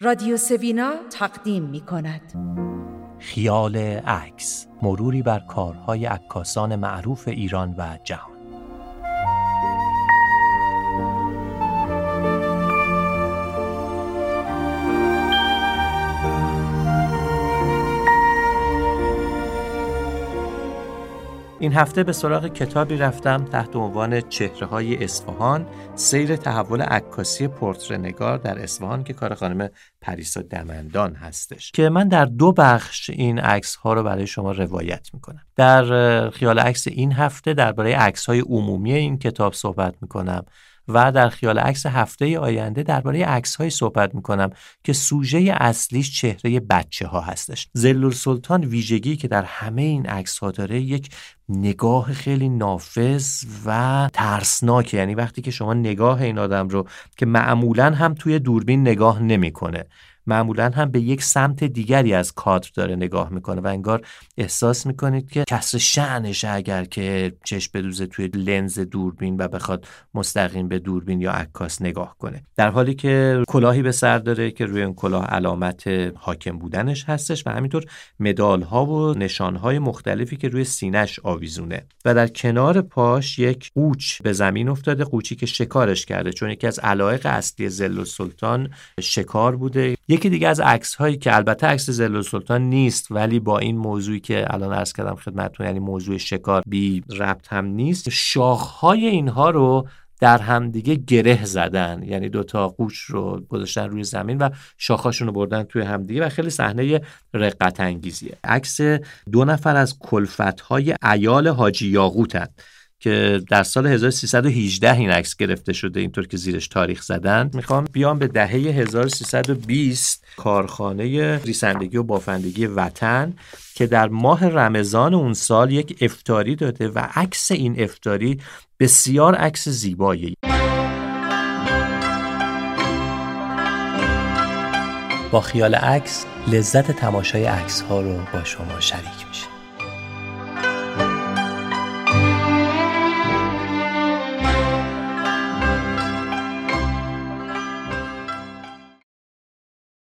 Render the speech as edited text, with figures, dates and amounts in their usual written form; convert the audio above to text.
رادیو سوینا تقدیم می کند خیال عکس، مروری بر کارهای عکاسان معروف ایران و جهان. این هفته به سراغ کتابی رفتم تحت عنوان چهره‌های اصفهان، سیر تحول عکاسی پورتره‌نگار در اصفهان که کار خانم پریسا دمندان هستش که من در 2 بخش این عکس‌ها رو برای شما روایت می‌کنم. در خیال عکس این هفته درباره عکس‌های عمومی این کتاب صحبت می‌کنم و در خیال عکس هفته آینده درباره عکس‌های صحبت می‌کنم که سوژه اصلیش چهره بچه‌ها هستش. ظل‌السلطان ویژگی که در همه این عکس‌ها داره یک نگاه خیلی نافذ و ترسناکه، یعنی وقتی که شما نگاه این آدم رو که معمولاً هم توی دوربین نگاه نمی‌کنه، معمولاً هم به یک سمت دیگری از کادر داره نگاه میکنه و انگار احساس میکنید که کسر شأنش اگر که چشم بدوزه توی لنز دوربین و بخواد مستقیم به دوربین یا عکاس نگاه کنه، در حالی که کلاهی به سر داره که روی اون کلاه علامت حاکم بودنش هستش و همینطور مدال‌ها و نشان‌های مختلفی که روی سینه‌اش آویزونه و در کنار پاش یک قوچ به زمین افتاده، قوچی که شکارش کرده، چون یکی از علایق اصلی ظل‌السلطان شکار بوده. یکی دیگه از عکس‌هایی که البته عکس ظل‌السلطان نیست ولی با این موضوعی که الان عرض کردم خدمتتون، یعنی موضوع شکار بی ربط هم نیست، شاخ‌های اینها رو در هم دیگه گره زدن، یعنی 2 تا قوچ رو گذاشتن روی زمین و شاخاشون رو بردن توی هم دیگه و خیلی صحنه رقت انگیزیه. عکس 2 نفر از کلفت‌های عیال حاجی یاقوتن که در سال 1318 این عکس گرفته شده، اینطور که زیرش تاریخ زدن. میخوام بیام به دهه 1320 کارخانه ریسندگی و بافندگی وطن که در ماه رمضان اون سال یک افطاری داده و عکس این افطاری بسیار عکس زیبایی. با خیال عکس لذت تماشای عکس‌ها رو با شما شریک میشه.